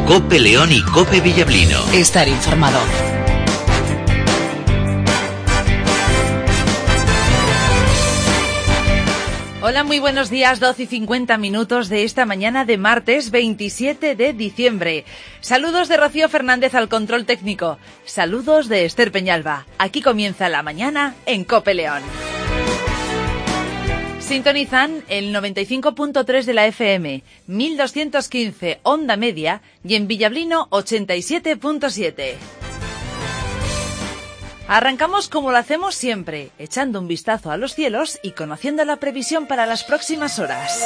COPE León y COPE Villablino. Estar informado. Hola, muy buenos días, 12:50 de esta mañana de martes 27 de diciembre. Saludos de Rocío Fernández al control técnico. Saludos de Esther Peñalba. Aquí comienza la mañana en COPE León. Sintonizan el 95.3 de la FM, 1215 onda media y en Villablino 87.7. Arrancamos como lo hacemos siempre, echando un vistazo a los cielos y conociendo la previsión para las próximas horas.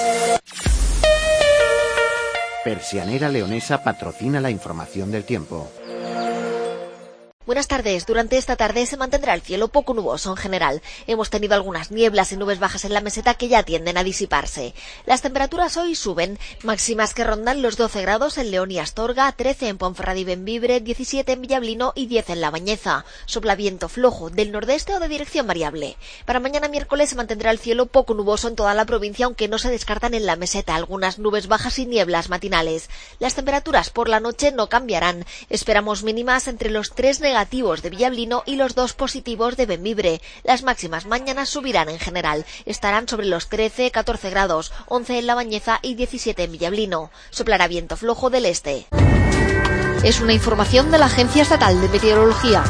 Persianera Leonesa patrocina la información del tiempo. Buenas tardes. Durante esta tarde se mantendrá el cielo poco nuboso en general. Hemos tenido algunas nieblas y nubes bajas en la meseta que ya tienden a disiparse. Las temperaturas hoy suben, máximas que rondan los 12 grados en León y Astorga, 13 en Ponferrada y Bembibre, 17 en Villablino y 10 en La Bañeza. Sopla viento flojo del nordeste o de dirección variable. Para mañana miércoles se mantendrá el cielo poco nuboso en toda la provincia, aunque no se descartan en la meseta algunas nubes bajas y nieblas matinales. Las temperaturas por la noche no cambiarán. Esperamos mínimas entre los 3 negativos de Villablino y los 2 positivos de Bembibre. Las máximas mañanas subirán en general. Estarán sobre los 13, 14 grados, 11 en La Bañeza y 17 en Villablino. Soplará viento flojo del este. Es una información de la Agencia Estatal de Meteorología.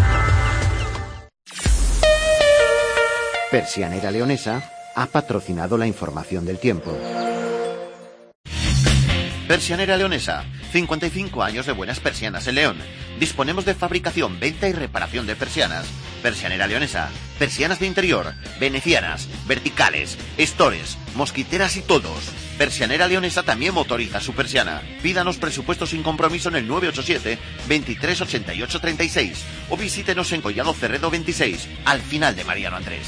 Persianera Leonesa ha patrocinado la información del tiempo. Persianera Leonesa, 55 años de buenas persianas en León. Disponemos de fabricación, venta y reparación de persianas. Persianera Leonesa, persianas de interior, venecianas, verticales, estores, mosquiteras y todos. Persianera Leonesa también motoriza su persiana. Pídanos presupuesto sin compromiso en el 987 23 88 36 o visítenos en Collado Cerredo 26, al final de Mariano Andrés.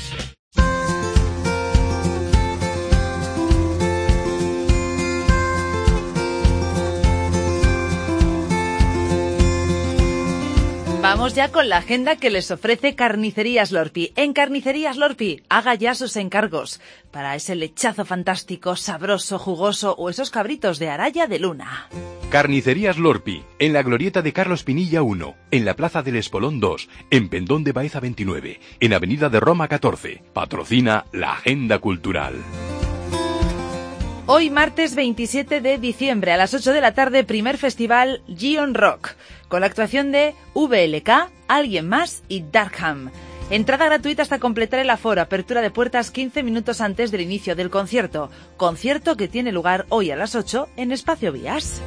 Vamos ya con la agenda que les ofrece Carnicerías Lorpi. En Carnicerías Lorpi, haga ya sus encargos para ese lechazo fantástico, sabroso, jugoso o esos cabritos de araya de luna. Carnicerías Lorpi, en la glorieta de Carlos Pinilla 1, en la Plaza del Espolón 2, en Pendón de Baeza 29, en Avenida de Roma 14. Patrocina la Agenda Cultural. Hoy martes 27 de diciembre a las 8 de la tarde, primer festival Gion Rock, con la actuación de VLK, Alguien Más y Darkham. Entrada gratuita hasta completar el aforo, apertura de puertas 15 minutos antes del inicio del concierto. Concierto que tiene lugar hoy a las 8 en Espacio Vías.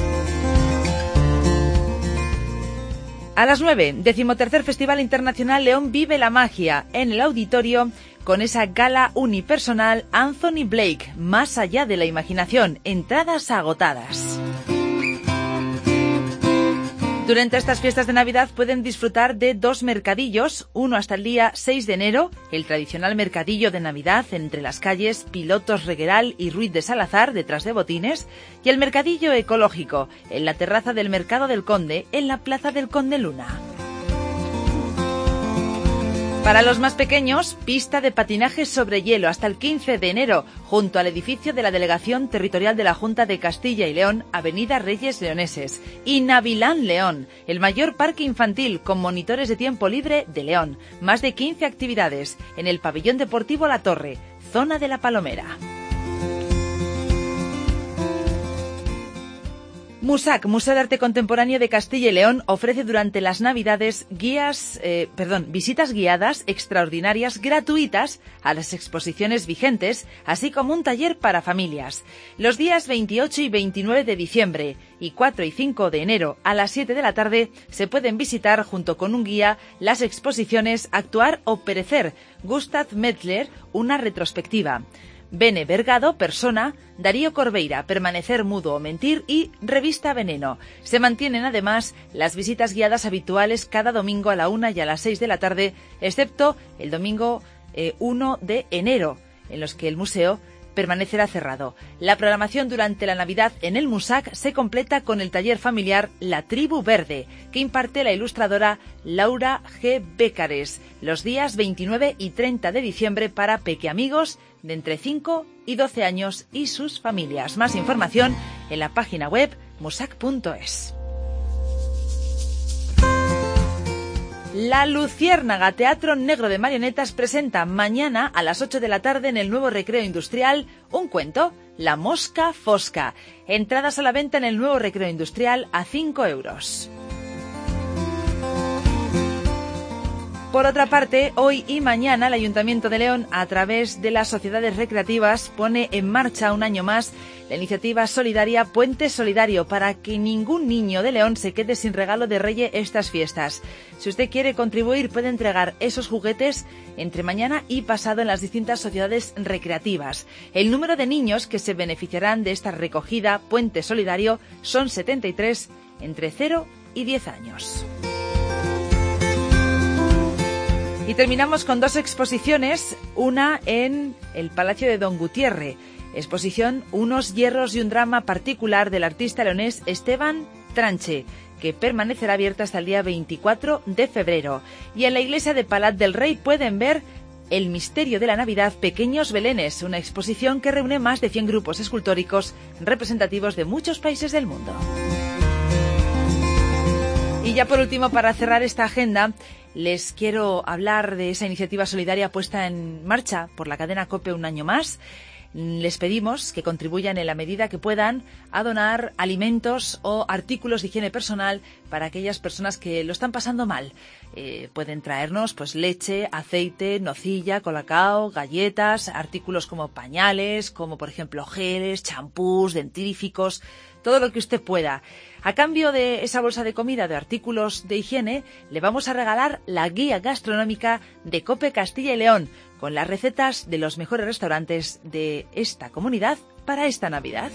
A las 9, 13º Festival Internacional León Vive la Magia, en el auditorio, con esa gala unipersonal Anthony Blake, Más allá de la imaginación, entradas agotadas. Durante estas fiestas de Navidad pueden disfrutar de 2 mercadillos, uno hasta el día 6 de enero, el tradicional mercadillo de Navidad entre las calles Pilotos Regueral y Ruiz de Salazar, detrás de Botines, y el mercadillo ecológico, en la terraza del Mercado del Conde, en la Plaza del Conde Luna. Para los más pequeños, pista de patinaje sobre hielo hasta el 15 de enero, junto al edificio de la Delegación Territorial de la Junta de Castilla y León, Avenida Reyes Leoneses. Y Navilán León, el mayor parque infantil con monitores de tiempo libre de León. Más de 15 actividades en el Pabellón Deportivo La Torre, zona de La Palomera. MUSAC, Museo de Arte Contemporáneo de Castilla y León, ofrece durante las Navidades visitas guiadas extraordinarias gratuitas a las exposiciones vigentes, así como un taller para familias. Los días 28 y 29 de diciembre y 4 y 5 de enero a las 7 de la tarde se pueden visitar junto con un guía las exposiciones Actuar o Perecer, Gustav Metzler, una retrospectiva. Bene Vergado, Persona, Darío Corbeira, Permanecer mudo o mentir y Revista Veneno. Se mantienen además las visitas guiadas habituales cada domingo a la 1 y a las 6 de la tarde, excepto el domingo 1 de enero, en los que el museo permanecerá cerrado. La programación durante la Navidad en el MUSAC se completa con el taller familiar La Tribu Verde, que imparte la ilustradora Laura G. Bécares, los días 29 y 30 de diciembre para pequeamigos de entre 5 y 12 años y sus familias. Más información en la página web musac.es. La Luciérnaga Teatro Negro de Marionetas presenta mañana a las 8 de la tarde en el nuevo Recreo Industrial un cuento, La Mosca Fosca. Entradas a la venta en el nuevo Recreo Industrial a 5 euros. Por otra parte, hoy y mañana el Ayuntamiento de León, a través de las sociedades recreativas, pone en marcha un año más la iniciativa solidaria Puente Solidario para que ningún niño de León se quede sin regalo de Reyes estas fiestas. Si usted quiere contribuir, puede entregar esos juguetes entre mañana y pasado en las distintas sociedades recreativas. El número de niños que se beneficiarán de esta recogida Puente Solidario son 73 entre 0 y 10 años. Y terminamos con 2 exposiciones, una en el Palacio de Don Gutiérrez, exposición Unos hierros y un drama particular del artista leonés Esteban Tranche, que permanecerá abierta hasta el día 24 de febrero. Y en la iglesia de Palat del Rey pueden ver El misterio de la Navidad, Pequeños Belenes, una exposición que reúne más de 100 grupos escultóricos representativos de muchos países del mundo. Y ya por último, para cerrar esta agenda, les quiero hablar de esa iniciativa solidaria puesta en marcha por la cadena COPE un año más. Les pedimos que contribuyan en la medida que puedan a donar alimentos o artículos de higiene personal para aquellas personas que lo están pasando mal. Pueden traernos pues leche, aceite, nocilla, colacao, galletas, artículos como pañales, como por ejemplo geles, champús, dentífricos, todo lo que usted pueda. A cambio de esa bolsa de comida de artículos de higiene, le vamos a regalar la guía gastronómica de COPE Castilla y León, con las recetas de los mejores restaurantes de esta comunidad para esta Navidad.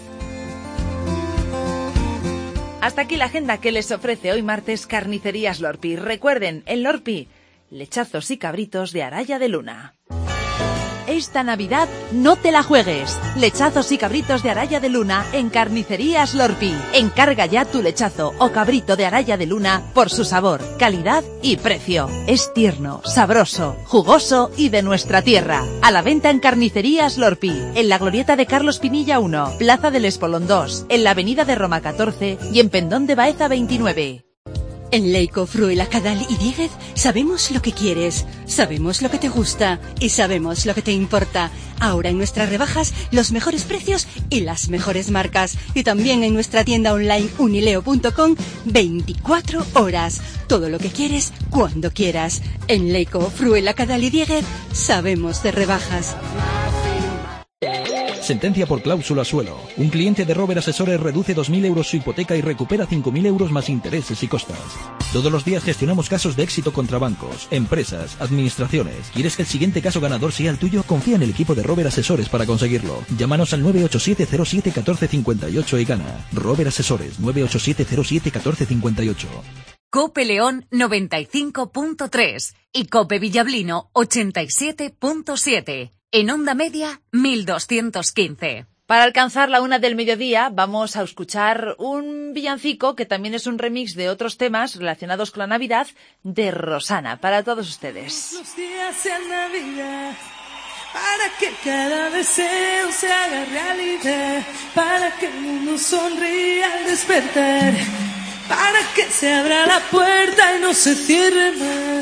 Hasta aquí la agenda que les ofrece hoy martes Carnicerías Lorpi. Recuerden, en Lorpi, lechazos y cabritos de Araya de Luna. Esta Navidad no te la juegues. Lechazos y cabritos de Araya de Luna en Carnicerías Lorpi. Encarga ya tu lechazo o cabrito de Araya de Luna por su sabor, calidad y precio. Es tierno, sabroso, jugoso y de nuestra tierra. A la venta en Carnicerías Lorpi, en la glorieta de Carlos Pinilla 1, Plaza del Espolón 2, en la avenida de Roma 14 y en Pendón de Baeza 29. En Leico, Fruela, Cadal y Díguez sabemos lo que quieres, sabemos lo que te gusta y sabemos lo que te importa. Ahora en nuestras rebajas los mejores precios y las mejores marcas. Y también en nuestra tienda online unileo.com 24 horas. Todo lo que quieres, cuando quieras. En Leico, Fruela, Cadal y Díguez sabemos de rebajas. Sentencia por cláusula suelo. Un cliente de Robert Asesores reduce 2.000 euros su hipoteca y recupera 5.000 euros más intereses y costas. Todos los días gestionamos casos de éxito contra bancos, empresas, administraciones. ¿Quieres que el siguiente caso ganador sea el tuyo? Confía en el equipo de Robert Asesores para conseguirlo. Llámanos al 987-07-1458 y gana. Robert Asesores, 987-07-1458. COPE León 95.3 y COPE Villablino 87.7. En onda media, 1215. Para alcanzar la 1 del mediodía vamos a escuchar un villancico que también es un remix de otros temas relacionados con la Navidad de Rosana, para todos ustedes. Los días en Navidad, para que cada deseo se haga realidad, para que el mundo sonría al despertar, para que se abra la puerta y no se cierre más.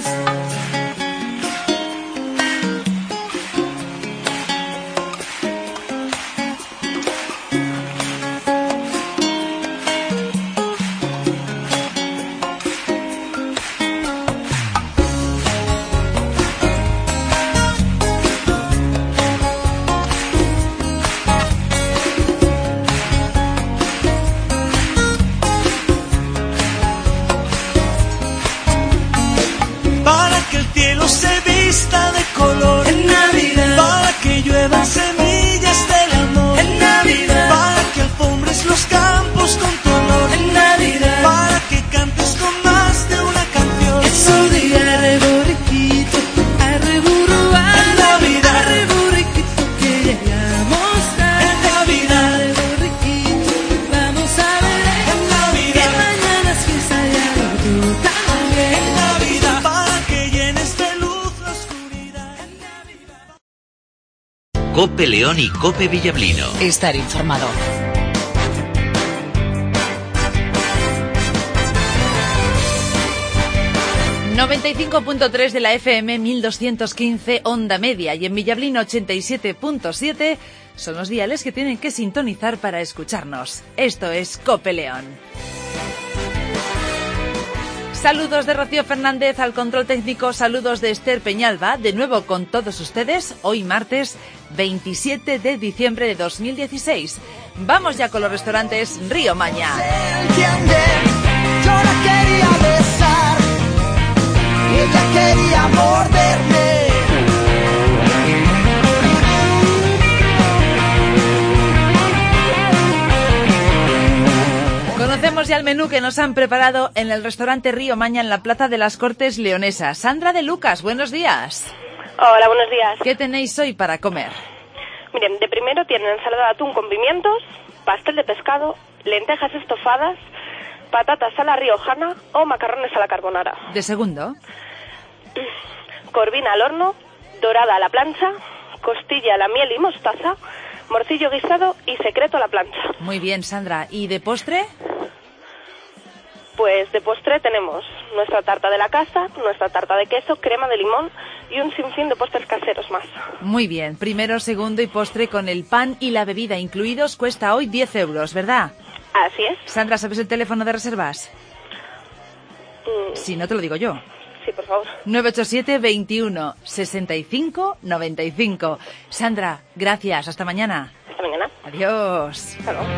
Semillas del amor en Navidad, para que alfombres los campos con tu olor en Navidad, para que cantes con más de una canción. Es un día reborriquito, arreburruá en Navidad, arreburriquito que llegamos en Navidad, reborriquito, vamos a ver en Navidad, que mañana es fiesta ya lo toca también en Navidad, para que llenes de luz la oscuridad en Navidad. COPE León y COPE Villablino. Estar informado. 95.3 de la FM, 1215 onda media, y en Villablino 87.7 son los diales que tienen que sintonizar para escucharnos. Esto es COPE León. Saludos de Rocío Fernández al control técnico, saludos de Esther Peñalba, de nuevo con todos ustedes, hoy martes 27 de diciembre de 2016. Vamos ya con los restaurantes Río Maña. Yo la quería besar y ella quería morderme. Conocemos ya el menú que nos han preparado en el restaurante Río Maña en la Plaza de las Cortes Leonesas. Sandra de Lucas, buenos días. Hola, buenos días. ¿Qué tenéis hoy para comer? Miren, de primero tienen ensalada de atún con pimientos, pastel de pescado, lentejas estofadas, patatas a la riojana o macarrones a la carbonara. De segundo. Corvina al horno, dorada a la plancha, costilla a la miel y mostaza, morcillo guisado y secreto a la plancha. Muy bien, Sandra. ¿Y de postre? Pues de postre tenemos nuestra tarta de la casa, nuestra tarta de queso, crema de limón y un sinfín de postres caseros más. Muy bien. Primero, segundo y postre con el pan y la bebida incluidos cuesta hoy 10 euros, ¿verdad? Así es. Sandra, ¿sabes el teléfono de reservas? Si no, te lo digo yo. Sí, por favor. 987 21 65 95. Sandra, gracias. Hasta mañana. Hasta mañana. Adiós. Hasta luego.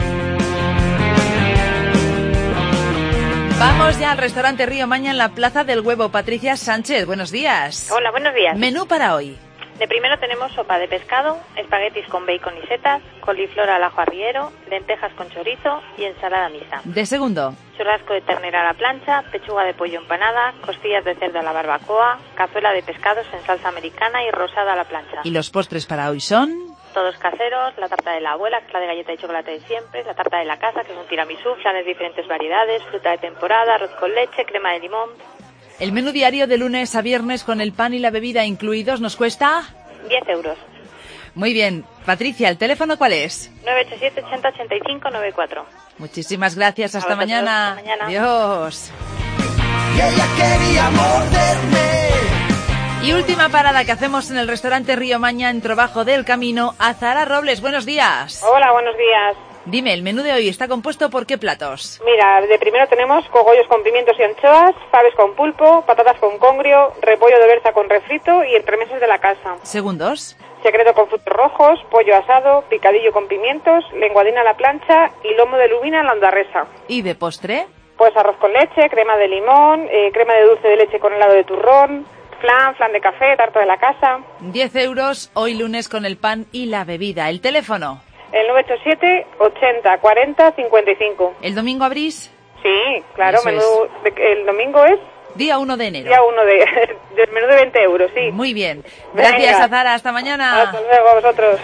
Vamos ya al restaurante Río Maña en la Plaza del Huevo. Patricia Sánchez, buenos días. Hola, buenos días. Menú para hoy. De primero tenemos sopa de pescado, espaguetis con bacon y setas, coliflor al ajo arriero, lentejas con chorizo y ensalada mixta. De segundo. Churrasco de ternera a la plancha, pechuga de pollo empanada, costillas de cerdo a la barbacoa, cazuela de pescados en salsa americana y rosada a la plancha. ¿Y los postres para hoy son? Todos caseros, la tarta de la abuela, que es la de galleta y chocolate de siempre, la tarta de la casa, que es un tiramisú, flanes de diferentes variedades, fruta de temporada, arroz con leche, crema de limón. El menú diario de lunes a viernes con el pan y la bebida incluidos nos cuesta 10 euros. Muy bien. Patricia, ¿el teléfono cuál es? 987 80 85 94. Muchísimas gracias. Hasta mañana. Hasta mañana. Adiós. Y ella quería morderme. Y última parada que hacemos en el restaurante Río Maña en Trabajo del Camino. Azahara Robles, buenos días. Hola, buenos días. Dime, el menú de hoy está compuesto por ¿qué platos? Mira, de primero tenemos cogollos con pimientos y anchoas, faves con pulpo, patatas con congrio, repollo de berza con refrito y entremeses de la casa. Segundos. Secreto con frutos rojos, pollo asado, picadillo con pimientos, lenguadina a la plancha y lomo de lubina a la andarresa. ¿Y de postre? Pues arroz con leche, crema de limón, crema de dulce de leche con helado de turrón, flan de café, tarta de la casa. 10 euros hoy lunes con el pan y la bebida. ¿El teléfono? El 987 80 40 55. ¿El domingo abrís? Sí, claro, Eso menú el domingo es... Día 1 de enero. Día 1 del menú de 20 euros, sí. Muy bien. Gracias, Venga. Azahara. Hasta mañana. Hasta luego, a vosotros.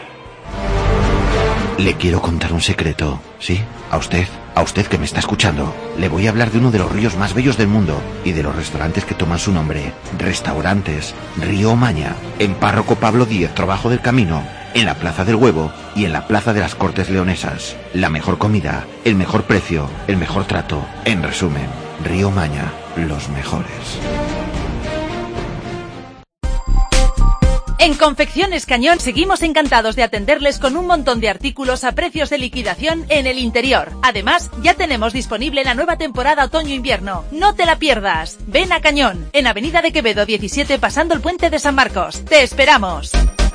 Le quiero contar un secreto, ¿sí? A usted que me está escuchando. Le voy a hablar de uno de los ríos más bellos del mundo y de los restaurantes que toman su nombre. Restaurantes Río Maña, en Párroco Pablo Díez, Trabajo del Camino, en la Plaza del Huevo y en la Plaza de las Cortes Leonesas. La mejor comida, el mejor precio, el mejor trato. En resumen, Río Maña, los mejores. En Confecciones Cañón seguimos encantados de atenderles con un montón de artículos a precios de liquidación en el interior. Además, ya tenemos disponible la nueva temporada otoño-invierno. No te la pierdas. Ven a Cañón, en Avenida de Quevedo 17 pasando el puente de San Marcos. ¡Te esperamos!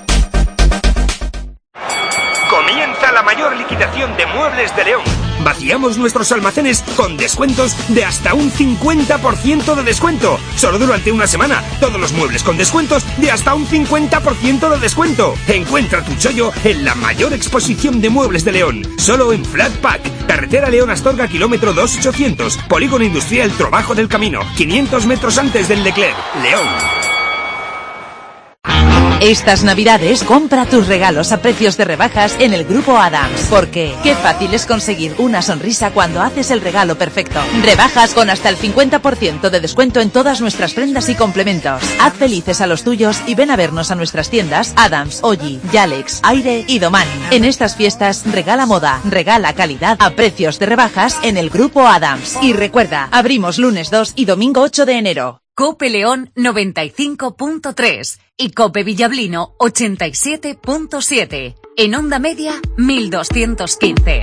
Comienza la mayor liquidación de muebles de León. Vaciamos nuestros almacenes con descuentos de hasta un 50% de descuento. Solo durante una semana. Todos los muebles con descuentos de hasta un 50% de descuento. Encuentra tu chollo en la mayor exposición de muebles de León. Solo en Flat Pack. Carretera León Astorga, kilómetro 2800. Polígono Industrial Trabajo del Camino. 500 metros antes del Leclerc. León. Estas Navidades compra tus regalos a precios de rebajas en el Grupo Adams, porque qué fácil es conseguir una sonrisa cuando haces el regalo perfecto. Rebajas con hasta el 50% de descuento en todas nuestras prendas y complementos. Haz felices a los tuyos y ven a vernos a nuestras tiendas Adams, Oji, Yalex, Aire y Domani. En estas fiestas regala moda, regala calidad a precios de rebajas en el Grupo Adams. Y recuerda, abrimos lunes 2 y domingo 8 de enero. Cope León 95.3 y Cope Villablino 87.7. En onda media 1215.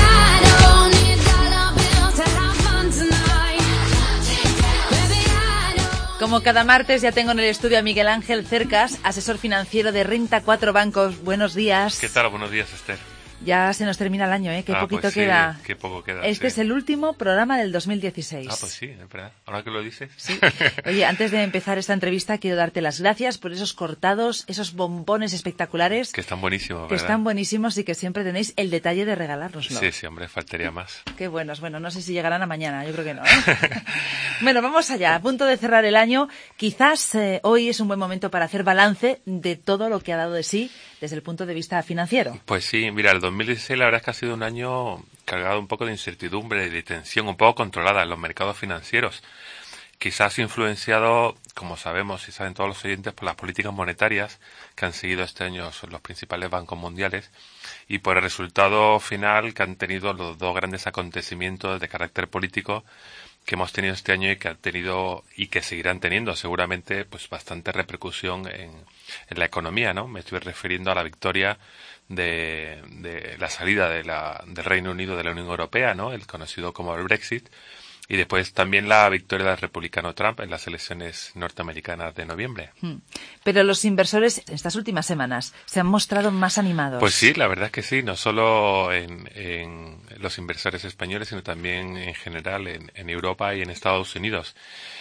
Como cada martes ya tengo en el estudio a Miguel Ángel Cercas, asesor financiero de Renta 4 Bancos. Buenos días. ¿Qué tal? Buenos días, Esther. Ya se nos termina el año, ¿eh? Qué poquito pues sí, queda. Qué poco queda. Este sí. es el último programa del 2016. Pues sí, es verdad. Ahora que lo dices. Sí. Oye, antes de empezar esta entrevista quiero darte las gracias por esos cortados, esos bombones espectaculares. Que están buenísimos, Que ¿verdad? están buenísimos y que siempre tenéis el detalle de regalárnoslo. Sí, hombre, faltaría más. Qué buenos. Bueno, no sé si llegarán a mañana, yo creo que no, ¿eh? Bueno, vamos allá. A punto de cerrar el año. Quizás hoy es un buen momento para hacer balance de todo lo que ha dado de sí desde el punto de vista financiero. Pues sí, mira, el 2016 la verdad es que ha sido un año cargado un poco de incertidumbre y de tensión un poco controlada en los mercados financieros. Quizás influenciado, como sabemos y saben todos los oyentes, por las políticas monetarias que han seguido este año los principales bancos mundiales y por el resultado final que han tenido los dos grandes acontecimientos de carácter político que hemos tenido este año y que han tenido y que seguirán teniendo seguramente pues bastante repercusión en la economía, ¿no? Me estoy refiriendo a la victoria de la salida del Reino Unido de la Unión Europea, ¿no? El conocido como el Brexit, y después también la victoria del republicano Trump en las elecciones norteamericanas de noviembre. Pero los inversores en estas últimas semanas se han mostrado más animados. Pues sí, la verdad es que sí, no solo en los inversores españoles, sino también en general en Europa y en Estados Unidos.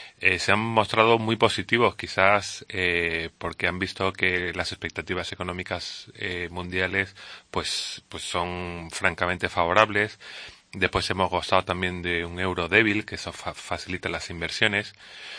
Se han mostrado muy positivos, quizás porque han visto que las expectativas económicas mundiales pues son francamente favorables. Después hemos gozado también de un euro débil, que eso facilita las inversiones.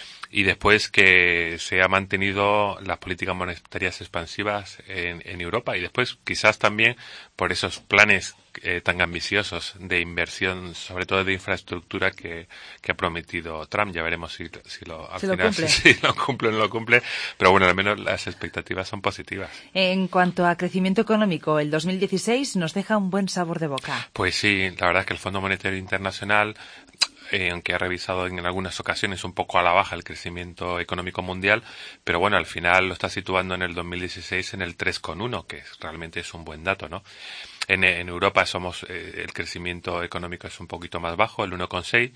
Y después que se ha mantenido las políticas monetarias expansivas en Europa. Y después quizás también por esos planes tan ambiciosos de inversión, sobre todo de infraestructura que ha prometido Trump. Ya veremos si lo cumple o no lo cumple. Pero bueno, al menos las expectativas son positivas. En cuanto a crecimiento económico, el 2016 nos deja un buen sabor de boca. Pues sí, la verdad es que el Fondo Monetario Internacional, aunque ha revisado en algunas ocasiones un poco a la baja el crecimiento económico mundial, pero bueno, al final lo está situando en el 2016 en el 3,1, que realmente es un buen dato, ¿no? En Europa el crecimiento económico es un poquito más bajo, el 1,6,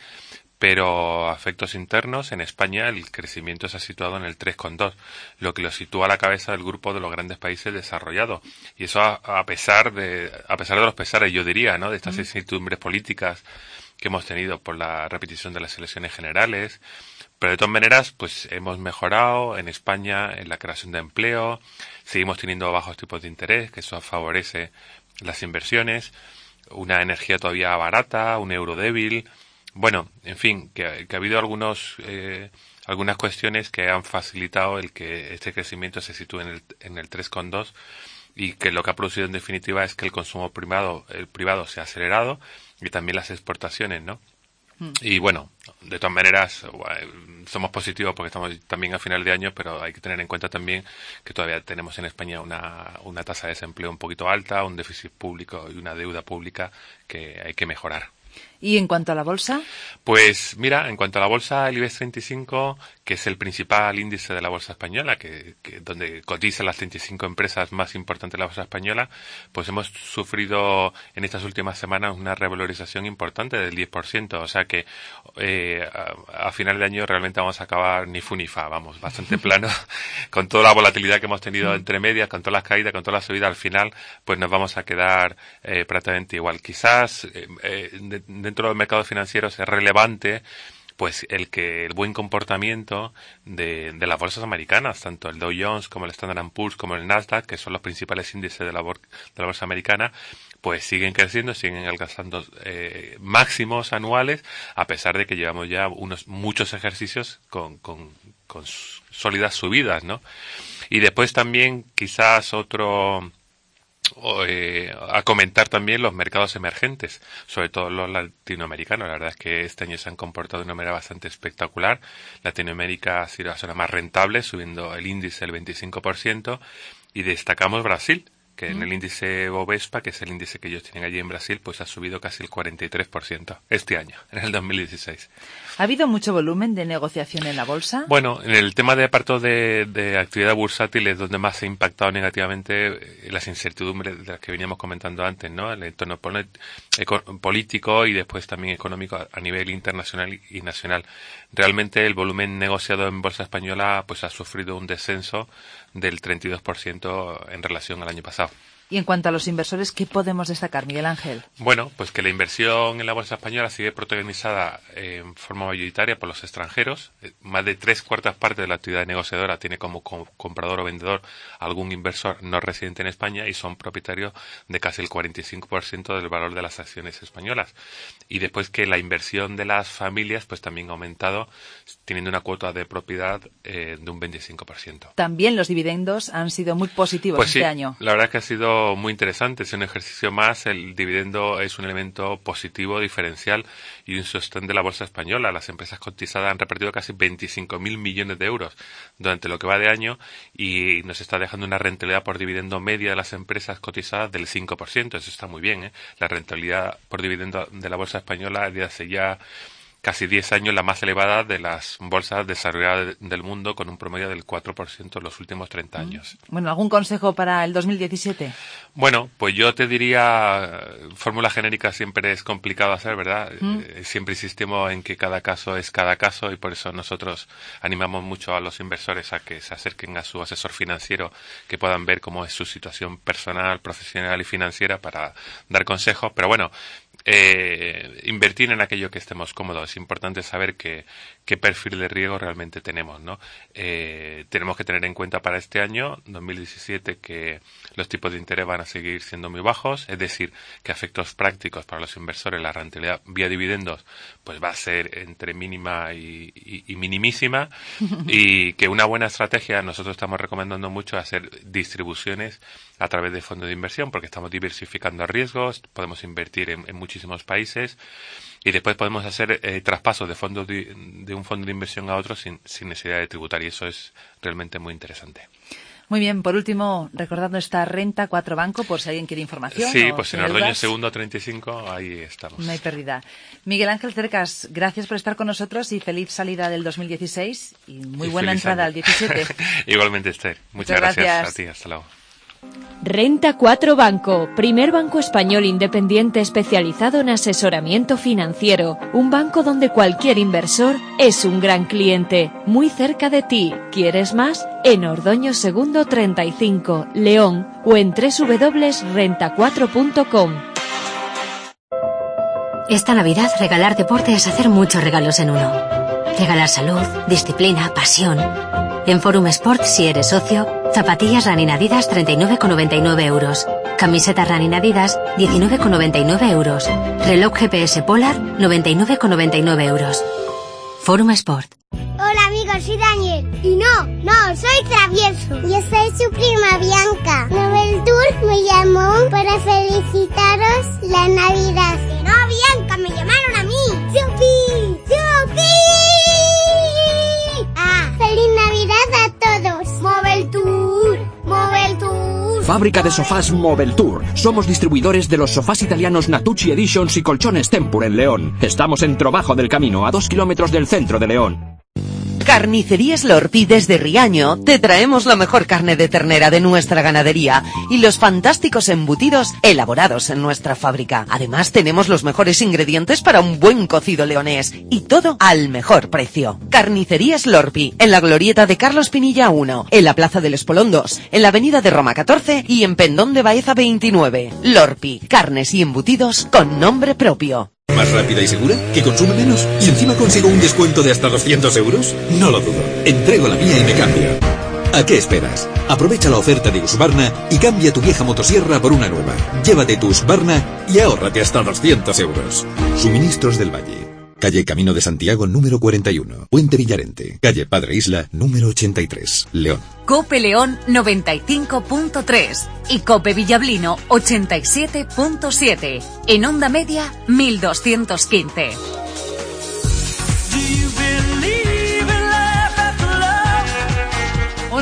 pero a efectos internos, en España el crecimiento se ha situado en el 3,2, lo que lo sitúa a la cabeza del grupo de los grandes países desarrollados. Y eso a pesar de los pesares, yo diría, ¿no? De estas incertidumbres políticas que hemos tenido por la repetición de las elecciones generales, pero de todas maneras pues hemos mejorado en España en la creación de empleo, seguimos teniendo bajos tipos de interés, que eso favorece las inversiones, una energía todavía barata, un euro débil, bueno, en fin, que ha habido algunas cuestiones que han facilitado el que este crecimiento se sitúe en el 3,2, y que lo que ha producido en definitiva es que el consumo privado se ha acelerado y también las exportaciones, ¿no? Y bueno, de todas maneras somos positivos porque estamos también a final de año, pero hay que tener en cuenta también que todavía tenemos en España una tasa de desempleo un poquito alta, un déficit público y una deuda pública que hay que mejorar. ¿Y en cuanto a la bolsa? Pues mira, en cuanto a la bolsa, el IBEX 35, que es el principal índice de la bolsa española, que donde cotizan las 35 empresas más importantes de la bolsa española, pues hemos sufrido en estas últimas semanas una revalorización importante del 10%, o sea que a final de año realmente vamos a acabar ni fu ni fa, vamos, bastante plano, con toda la volatilidad que hemos tenido entre medias, con todas las caídas, con todas las subidas, al final pues nos vamos a quedar prácticamente igual. Quizás dentro de los mercados financieros es relevante pues el buen comportamiento de las bolsas americanas, tanto el Dow Jones como el Standard & Poor's como el Nasdaq, que son los principales índices de la bolsa americana, pues siguen creciendo, siguen alcanzando máximos anuales, a pesar de que llevamos ya muchos ejercicios con sólidas subidas, ¿no? Y después también quizás a comentar también los mercados emergentes, sobre todo los latinoamericanos. La verdad es que este año se han comportado de una manera bastante espectacular. Latinoamérica ha sido la zona más rentable, subiendo el índice el 25%, y destacamos Brasil, que en el índice Bovespa, que es el índice que ellos tienen allí en Brasil, pues ha subido casi el 43% este año, en el 2016. ¿Ha habido mucho volumen de negociación en la bolsa? Bueno, en el tema de apartado de actividad bursátil es donde más se ha impactado negativamente las incertidumbres de las que veníamos comentando antes, ¿no? El entorno político y después también económico a nivel internacional y nacional. Realmente el volumen negociado en bolsa española pues ha sufrido un descenso del 32% en relación al año pasado. Y en cuanto a los inversores, ¿qué podemos destacar, Miguel Ángel? Bueno, pues que la inversión en la bolsa española sigue protagonizada en forma mayoritaria por los extranjeros. Más de 3/4 partes de la actividad negociadora tiene como comprador o vendedor algún inversor no residente en España y son propietarios de casi el 45% del valor de las acciones españolas. Y después que la inversión de las familias pues también ha aumentado, teniendo una cuota de propiedad de un 25%. También los dividendos han sido muy positivos pues este sí, año. La verdad es que ha sido muy interesante, es un ejercicio más, el dividendo es un elemento positivo, diferencial y un sostén de la bolsa española. Las empresas cotizadas han repartido casi 25.000 millones de euros durante lo que va de año y nos está dejando una rentabilidad por dividendo media de las empresas cotizadas del 5%, eso está muy bien, ¿eh? La rentabilidad por dividendo de la bolsa española desde hace ya casi 10 años la más elevada de las bolsas desarrolladas del mundo, con un promedio del 4% en los últimos 30 años. Bueno, ¿algún consejo para el 2017? Bueno, pues yo te diría, fórmula genérica siempre es complicado hacer, ¿verdad? Siempre insistimos en que cada caso es cada caso y por eso nosotros animamos mucho a los inversores a que se acerquen a su asesor financiero, que puedan ver cómo es su situación personal, profesional y financiera para dar consejos. Pero bueno, invertir en aquello que estemos cómodos. Es importante saber qué perfil de riesgo realmente tenemos, ¿no? Tenemos que tener en cuenta para este año, 2017, que los tipos de interés van a seguir siendo muy bajos, es decir, que a efectos prácticos para los inversores la rentabilidad vía dividendos pues va a ser entre mínima y minimísima y que una buena estrategia, nosotros estamos recomendando mucho hacer distribuciones a través de fondos de inversión porque estamos diversificando riesgos, podemos invertir en muchísimos países y después podemos hacer traspasos de fondos de un fondo de inversión a otro sin necesidad de tributar y eso es realmente muy interesante. Muy bien, por último, recordando esta Renta 4 Banco, por si alguien quiere información. Sí, pues en Ordoño Segundo 35, ahí estamos. No hay pérdida. Miguel Ángel Cercas, gracias por estar con nosotros y feliz salida del 2016 y muy buena entrada al 17. Igualmente, Esther. Muchas gracias a ti. Hasta luego. Renta 4 Banco, primer banco español independiente especializado en asesoramiento financiero. Un banco donde cualquier inversor es un gran cliente, muy cerca de ti. ¿Quieres más? En Ordoño Segundo 35, León o en www.renta4.com. Esta Navidad regalar deporte es hacer muchos regalos en uno. Regalar salud, disciplina, pasión. En Forum Sport, si eres socio, zapatillas Running Adidas 39,99 euros. Camiseta Running Adidas 19,99 euros. Reloj GPS Polar 99,99 euros. Forum Sport. Hola amigos, soy Daniel. Y no, soy travieso. Yo soy su prima Bianca. Noveltour me llamó para felicitaros la Navidad. Que no, Bianca, me llamaron a mí. ¡Yupi! ¡Yupi! ¡Feliz Navidad a todos! Moveltour, Moveltour. Fábrica de sofás Moveltour. Somos distribuidores de los sofás italianos Natucci Editions y colchones Tempur en León. Estamos en Trobajo del Camino, a 2 kilómetros del centro de León. Carnicerías Lorpi desde Riaño te traemos la mejor carne de ternera de nuestra ganadería y los fantásticos embutidos elaborados en nuestra fábrica. Además tenemos los mejores ingredientes para un buen cocido leonés y todo al mejor precio. Carnicerías Lorpi, en la glorieta de Carlos Pinilla 1, en la Plaza del Espolón 2, en la Avenida de Roma 14 y en Pendón de Baeza 29. Lorpi, carnes y embutidos con nombre propio. ¿Más rápida y segura? ¿Que consume menos? ¿Y encima consigo un descuento de hasta 200 euros? No lo dudo. Entrego la mía y me cambio. ¿A qué esperas? Aprovecha la oferta de Husqvarna y cambia tu vieja motosierra por una nueva. Llévate tu Husqvarna y ahórrate hasta 200 euros. Suministros del Valle. Calle Camino de Santiago número 41. Puente Villarente. Calle Padre Isla número 83. León. Cope León 95.3 y Cope Villablino 87.7. En onda media 1215.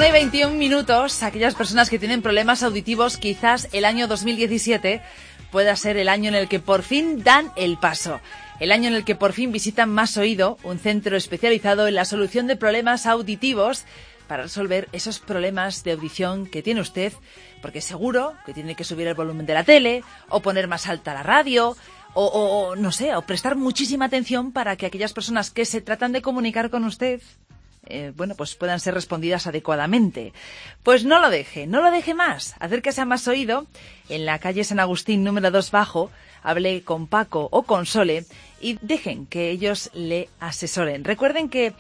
1:21, aquellas personas que tienen problemas auditivos, quizás el año 2017 pueda ser el año en el que por fin dan el paso. El año en el que por fin visitan Más Oído, un centro especializado en la solución de problemas auditivos para resolver esos problemas de audición que tiene usted, porque seguro que tiene que subir el volumen de la tele, o poner más alta la radio, o no sé, o prestar muchísima atención para que aquellas personas que se tratan de comunicar con usted, pues puedan ser respondidas adecuadamente. Pues no lo deje más. Acérquese a Más Oído, en la calle San Agustín número 2 bajo, hable con Paco o con Sole y dejen que ellos le asesoren. Recuerden que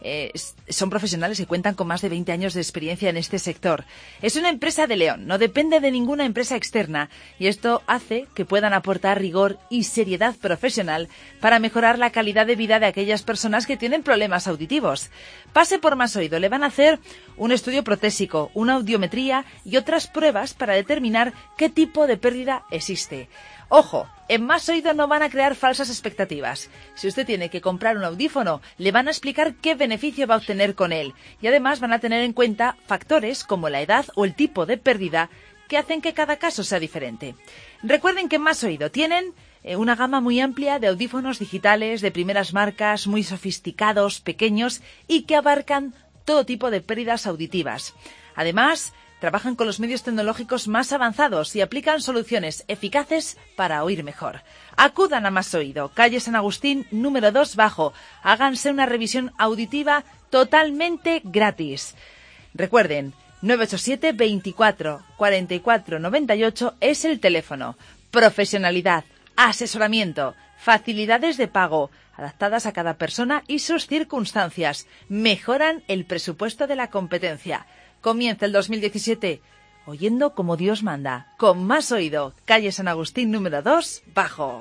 son profesionales y cuentan con más de 20 años de experiencia en este sector. Es una empresa de León, no depende de ninguna empresa externa, y esto hace que puedan aportar rigor y seriedad profesional para mejorar la calidad de vida de aquellas personas que tienen problemas auditivos. Pase por Más Oído, le van a hacer un estudio protésico, una audiometría y otras pruebas para determinar qué tipo de pérdida existe. Ojo, en Más Oído no van a crear falsas expectativas. Si usted tiene que comprar un audífono, le van a explicar qué beneficio va a obtener con él. Y además van a tener en cuenta factores como la edad o el tipo de pérdida que hacen que cada caso sea diferente. Recuerden que en Más Oído tienen una gama muy amplia de audífonos digitales de primeras marcas, muy sofisticados, pequeños y que abarcan todo tipo de pérdidas auditivas. Además, trabajan con los medios tecnológicos más avanzados y aplican soluciones eficaces para oír mejor. Acudan a Más Oído, calle San Agustín, número 2 bajo. Háganse una revisión auditiva totalmente gratis. Recuerden, 987 24 44 98 es el teléfono. Profesionalidad, asesoramiento, facilidades de pago, adaptadas a cada persona y sus circunstancias. Mejoran el presupuesto de la competencia. Comienza el 2017 oyendo como Dios manda, con Más Oído, calle San Agustín número 2 bajo.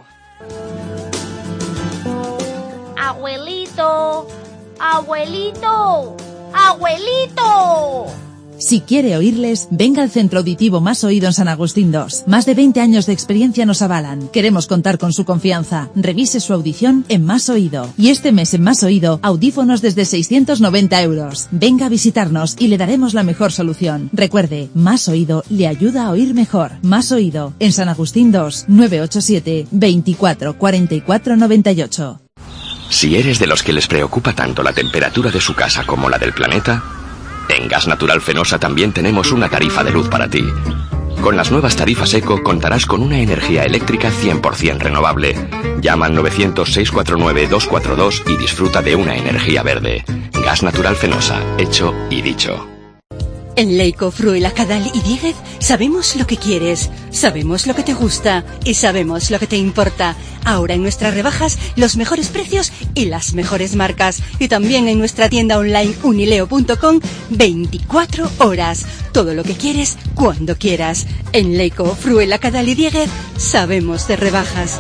Abuelito, abuelito, abuelito. Si quiere oírles, venga al Centro Auditivo Más Oído en San Agustín 2. Más de 20 años de experiencia nos avalan. Queremos contar con su confianza. Revise su audición en Más Oído. Y este mes en Más Oído, audífonos desde 690 euros. Venga a visitarnos y le daremos la mejor solución. Recuerde, Más Oído le ayuda a oír mejor. Más Oído, en San Agustín 2, 987 24 44 98. Si eres de los que les preocupa tanto la temperatura de su casa como la del planeta, en Gas Natural Fenosa también tenemos una tarifa de luz para ti. Con las nuevas tarifas Eco contarás con una energía eléctrica 100% renovable. Llama al 900-649-242 y disfruta de una energía verde. Gas Natural Fenosa, hecho y dicho. En Leico, Fruela, Cadal y Díguez sabemos lo que quieres, sabemos lo que te gusta y sabemos lo que te importa. Ahora en nuestras rebajas los mejores precios y las mejores marcas. Y también en nuestra tienda online unileo.com 24 horas. Todo lo que quieres, cuando quieras. En Leico, Fruela, Cadal y Díguez sabemos de rebajas.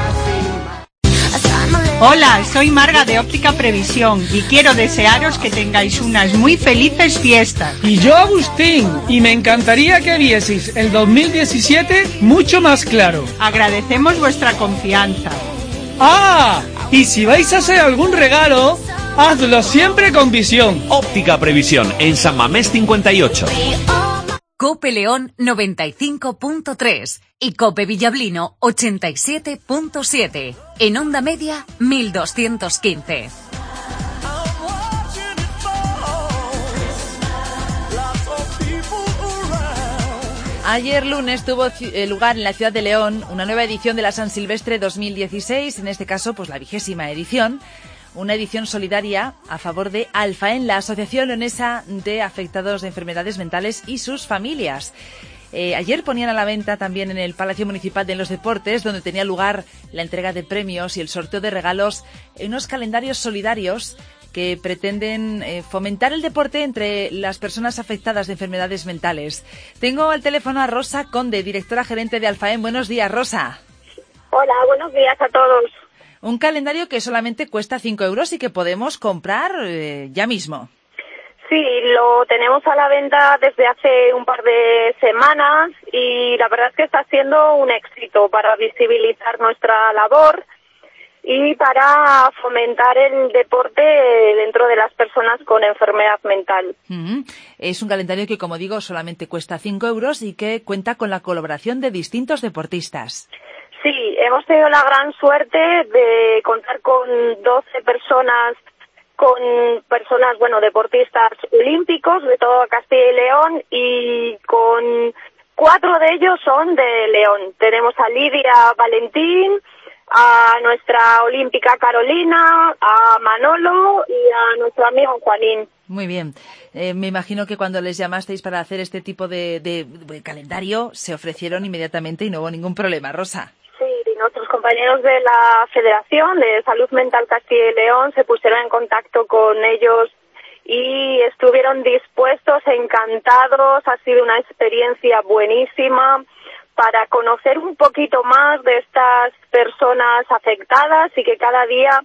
Hola, soy Marga de Óptica Previsión y quiero desearos que tengáis unas muy felices fiestas. Y yo, Agustín, y me encantaría que vieseis el 2017 mucho más claro. Agradecemos vuestra confianza. ¡Ah! Y si vais a hacer algún regalo, hazlo siempre con visión. Óptica Previsión, en San Mamés 58. Cope León 95.3 y Cope Villablino 87.7. En onda media 1215. Ayer lunes tuvo lugar en la ciudad de León una nueva edición de la San Silvestre 2016, en este caso pues la 20ª edición. Una edición solidaria a favor de Alfaen, la Asociación Leonesa de Afectados de Enfermedades Mentales y sus familias. Ayer ponían a la venta también en el Palacio Municipal de los Deportes, donde tenía lugar la entrega de premios y el sorteo de regalos, unos calendarios solidarios que pretenden fomentar el deporte entre las personas afectadas de enfermedades mentales. Tengo al teléfono a Rosa Conde, directora gerente de Alfaen. Buenos días, Rosa. Hola, buenos días a todos. Un calendario que solamente cuesta 5 euros y que podemos comprar ya mismo. Sí, lo tenemos a la venta desde hace un par de semanas y la verdad es que está siendo un éxito para visibilizar nuestra labor y para fomentar el deporte dentro de las personas con enfermedad mental. Es un calendario que, como digo, solamente cuesta 5 euros y que cuenta con la colaboración de distintos deportistas. Sí, hemos tenido la gran suerte de contar con 12 personas, deportistas olímpicos de todo Castilla y León, y con 4 de ellos son de León. Tenemos a Lidia Valentín, a nuestra olímpica Carolina, a Manolo y a nuestro amigo Juanín. Muy bien. Me imagino que cuando les llamasteis para hacer este tipo de calendario se ofrecieron inmediatamente y no hubo ningún problema, Rosa. Sí, y nuestros compañeros de la Federación de Salud Mental Castilla y León se pusieron en contacto con ellos y estuvieron dispuestos, encantados. Ha sido una experiencia buenísima para conocer un poquito más de estas personas afectadas y que cada día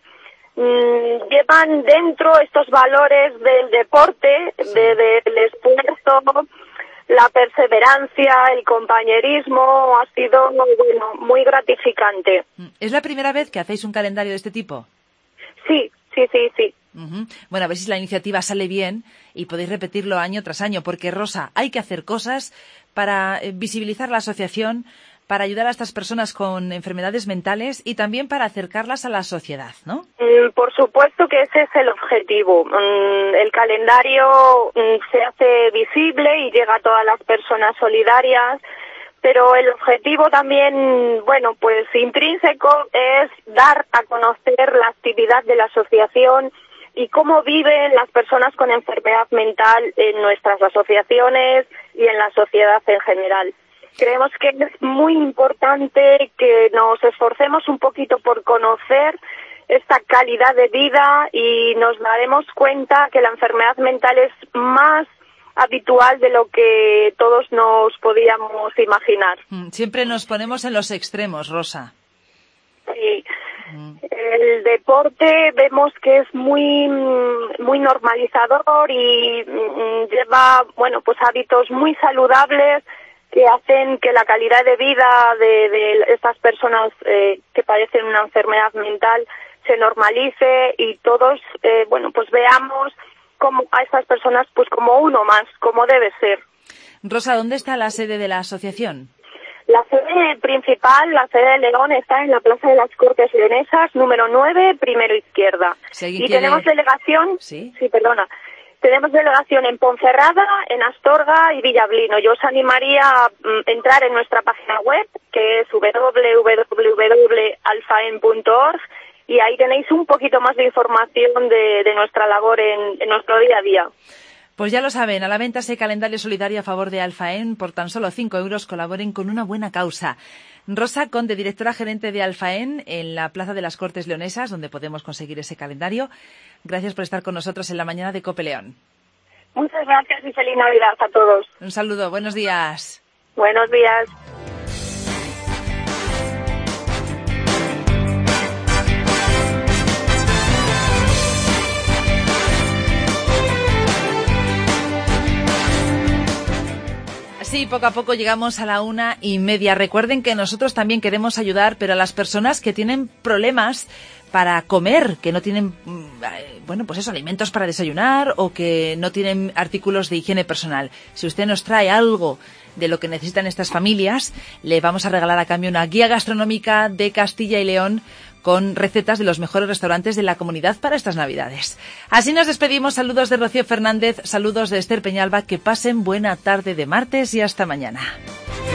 llevan dentro estos valores del deporte, del esfuerzo, la perseverancia, el compañerismo. Ha sido muy gratificante. ¿Es la primera vez que hacéis un calendario de este tipo? Sí. Bueno, a ver si la iniciativa sale bien y podéis repetirlo año tras año, porque, Rosa, hay que hacer cosas para visibilizar la asociación, para ayudar a estas personas con enfermedades mentales y también para acercarlas a la sociedad, ¿no? Por supuesto que ese es el objetivo. El calendario se hace visible y llega a todas las personas solidarias, pero el objetivo también, intrínseco, es dar a conocer la actividad de la asociación y cómo viven las personas con enfermedad mental en nuestras asociaciones y en la sociedad en general. Creemos que es muy importante que nos esforcemos un poquito por conocer esta calidad de vida y nos daremos cuenta que la enfermedad mental es más habitual de lo que todos nos podíamos imaginar. Siempre nos ponemos en los extremos, Rosa. Sí. El deporte vemos que es muy normalizador y lleva hábitos muy saludables que hacen que la calidad de vida de estas personas que padecen una enfermedad mental se normalice y todos veamos como a estas personas como uno más, como debe ser. Rosa, ¿dónde está la sede de la asociación? La sede principal, la sede de León, está en la Plaza de las Cortes Leonesas, número 9, primero izquierda. Tenemos delegación, tenemos delegación en Ponferrada, en Astorga y Villablino. Yo os animaría a entrar en nuestra página web, que es www.alfaen.org, y ahí tenéis un poquito más de información de nuestra labor en nuestro día a día. Pues ya lo saben, a la venta ese calendario solidario a favor de Alfaen. Por tan solo 5 euros colaboren con una buena causa. Rosa Conde, directora gerente de Alfaen en la Plaza de las Cortes Leonesas, donde podemos conseguir ese calendario. Gracias por estar con nosotros en la mañana de COPE León. Muchas gracias y feliz Navidad a todos. Un saludo, buenos días. Buenos días. Sí, poco a poco llegamos a la 1:30. Recuerden que nosotros también queremos ayudar, pero a las personas que tienen problemas para comer, que no tienen, alimentos para desayunar o que no tienen artículos de higiene personal. Si usted nos trae algo de lo que necesitan estas familias, le vamos a regalar a cambio una guía gastronómica de Castilla y León con recetas de los mejores restaurantes de la comunidad para estas Navidades. Así nos despedimos. Saludos de Rocío Fernández, saludos de Esther Peñalba. Que pasen buena tarde de martes y hasta mañana.